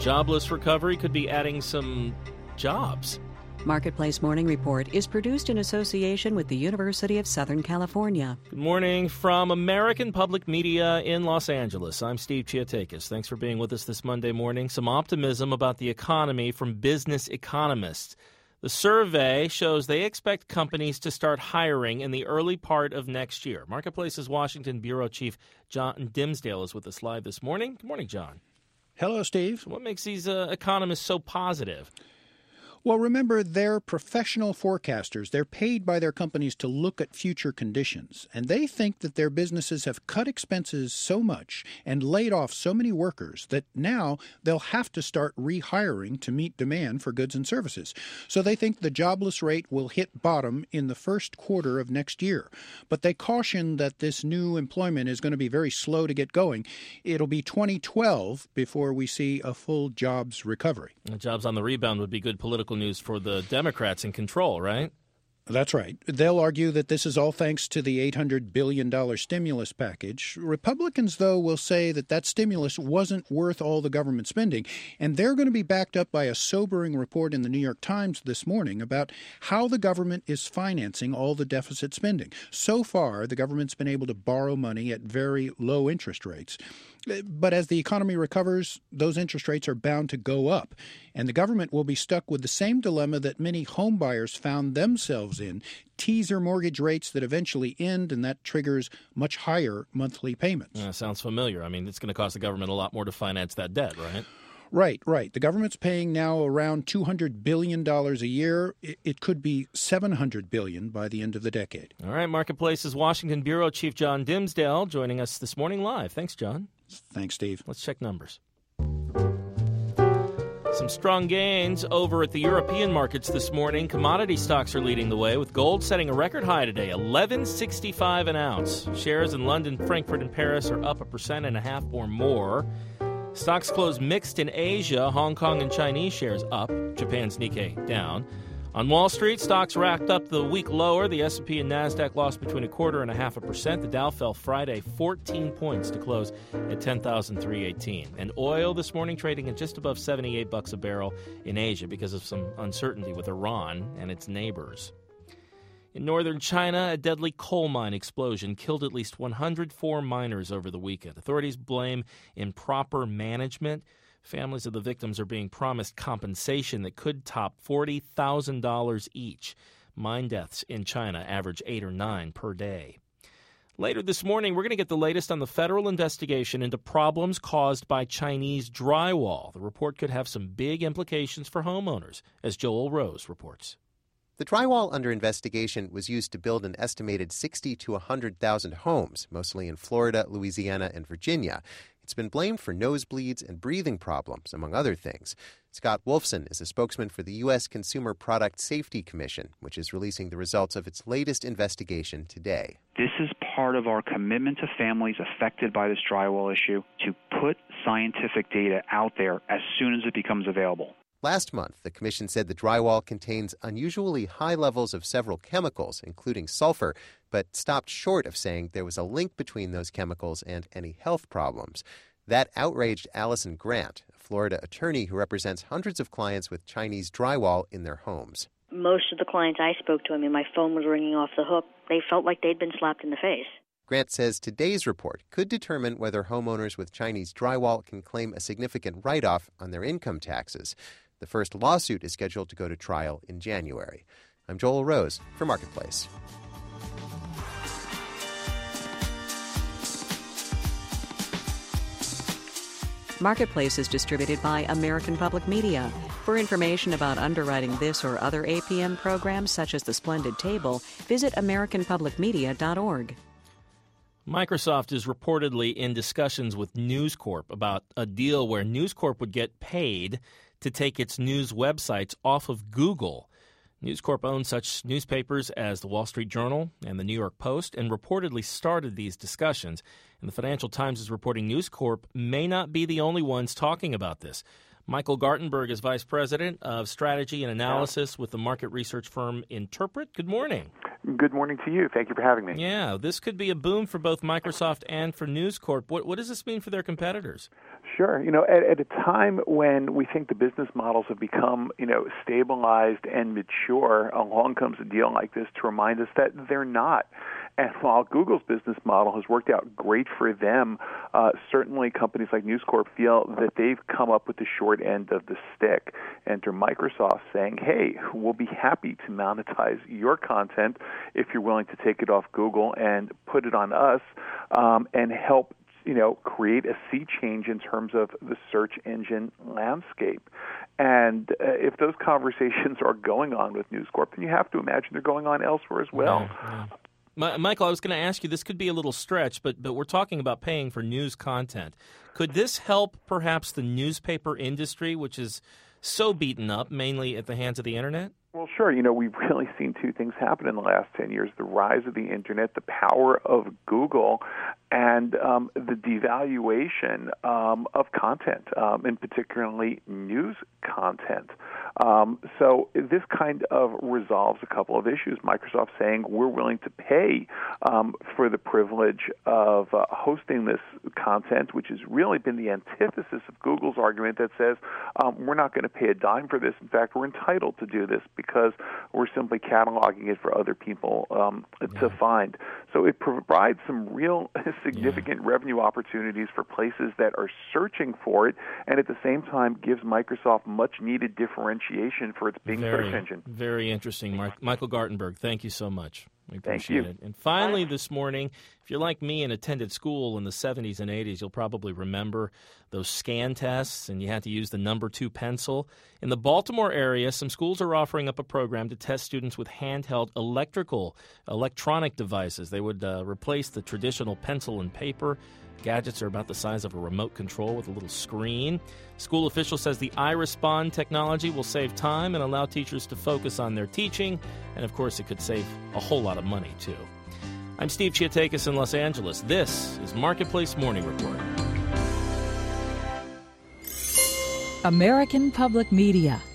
jobless recovery could be adding some jobs. Marketplace Morning Report is produced in association with the University of Southern California. Good morning from American Public Media in Los Angeles. I'm Steve Chiatakis. Thanks for being with us this Monday morning. Some optimism about the economy from business economists. The survey shows they expect companies to start hiring in the early part of next year. Marketplace's Washington Bureau Chief John Dimsdale is with us live this morning. Good morning, John. Hello, Steve. What makes these economists so positive? Well, remember, they're professional forecasters. They're paid by their companies to look at future conditions. And they think that their businesses have cut expenses so much and laid off so many workers that now they'll have to start rehiring to meet demand for goods and services. So they think the jobless rate will hit bottom in the first quarter of next year. But they caution that this new employment is going to be very slow to get going. It'll be 2012 before we see a full jobs recovery. Jobs on the rebound would be good political news for the Democrats in control, right? That's right. They'll argue that this is all thanks to the $800 billion stimulus package. Republicans, though, will say that that stimulus wasn't worth all the government spending, and they're going to be backed up by a sobering report in the New York Times this morning about how the government is financing all the deficit spending. So far, the government's been able to borrow money at very low interest rates. But as the economy recovers, those interest rates are bound to go up. And the government will be stuck with the same dilemma that many home buyers found themselves in, teaser mortgage rates that eventually end, and that triggers much higher monthly payments. Sounds familiar. I mean, it's going to cost the government a lot more to finance that debt, right? Right. The government's paying now around $200 billion a year. It could be $700 billion by the end of the decade. All right, Marketplace's Washington Bureau Chief John Dimsdale joining us this morning live. Thanks, John. Thanks, Steve. Let's check numbers. Some strong gains over at the European markets this morning. Commodity stocks are leading the way, with gold setting a record high today, $11.65 an ounce. Shares in London, Frankfurt, and Paris are up 1.5% or more. Stocks closed mixed in Asia. Hong Kong and Chinese shares up. Japan's Nikkei down. On Wall Street, stocks racked up the week lower. The S&P and NASDAQ lost between 0.25% The Dow fell Friday 14 points to close at 10,318. And oil this morning trading at just above $78 a barrel in Asia because of some uncertainty with Iran and its neighbors. In northern China, a deadly coal mine explosion killed at least 104 miners over the weekend. Authorities blame improper management. Families of the victims are being promised compensation that could top $40,000 each. Mine deaths in China average 8 or 9 per day. Later this morning, we're going to get the latest on the federal investigation into problems caused by Chinese drywall. The report could have some big implications for homeowners, as Joel Rose reports. The drywall under investigation was used to build an estimated 60 to 100,000 homes, mostly in Florida, Louisiana, and Virginia. It's been blamed for nosebleeds and breathing problems, among other things. Scott Wolfson is a spokesman for the U.S. Consumer Product Safety Commission, which is releasing the results of its latest investigation today. This is part of our commitment to families affected by this drywall issue to put scientific data out there as soon as it becomes available. Last month, the commission said the drywall contains unusually high levels of several chemicals, including sulfur, but stopped short of saying there was a link between those chemicals and any health problems. That outraged Allison Grant, a Florida attorney who represents hundreds of clients with Chinese drywall in their homes. Most of the clients I spoke to, my phone was ringing off the hook. They felt like they'd been slapped in the face. Grant says today's report could determine whether homeowners with Chinese drywall can claim a significant write-off on their income taxes. The first lawsuit is scheduled to go to trial in January. I'm Joel Rose for Marketplace. Marketplace is distributed by American Public Media. For information about underwriting this or other APM programs, such as The Splendid Table, visit americanpublicmedia.org. Microsoft is reportedly in discussions with News Corp about a deal where News Corp would get paid to take its news websites off of Google. News Corp owns such newspapers as the Wall Street Journal and the New York Post and reportedly started these discussions. And the Financial Times is reporting News Corp may not be the only ones talking about this. Michael Gartenberg is Vice President of Strategy and Analysis with the market research firm Interpret. Good morning. Good morning to you. Thank you for having me. Yeah, this could be a boom for both Microsoft and for News Corp. What does this mean for their competitors? Sure. At a time when we think the business models have become, stabilized and mature, along comes a deal like this to remind us that they're not. And while Google's business model has worked out great for them, certainly companies like News Corp feel that they've come up with the short end of the stick. Enter Microsoft saying, hey, we'll be happy to monetize your content if you're willing to take it off Google and put it on us and help create a sea change in terms of the search engine landscape. And if those conversations are going on with News Corp, then you have to imagine they're going on elsewhere as well. Yeah. Michael, I was going to ask you, this could be a little stretch, but we're talking about paying for news content. Could this help perhaps the newspaper industry, which is so beaten up, mainly at the hands of the Internet? Well, sure. We've really seen two things happen in the last 10 years, the rise of the Internet, the power of Google, and the devaluation of content, and particularly news content. So this kind of resolves a couple of issues. Microsoft saying we're willing to pay for the privilege of hosting this content, which has really been the antithesis of Google's argument that says we're not going to pay a dime for this. In fact, we're entitled to do this because we're simply cataloging it for other people to find. So it provides some real significant revenue opportunities for places that are searching for it, and at the same time gives Microsoft much-needed differentiation for its Bing search engine. Very interesting. Michael Gartenberg, thank you so much. We appreciate Thank you. it. And finally this morning, if you're like me and attended school in the 70s and 80s, you'll probably remember those scan tests, and you had to use the number 2 pencil. In the Baltimore area, some schools are offering up a program to test students with handheld electronic devices. They would replace the traditional pencil and paper. Gadgets are about the size of a remote control with a little screen. School official says the iRespond technology will save time and allow teachers to focus on their teaching. And, of course, it could save a whole lot of money, too. I'm Steve Chiatakis in Los Angeles. This is Marketplace Morning Report. American Public Media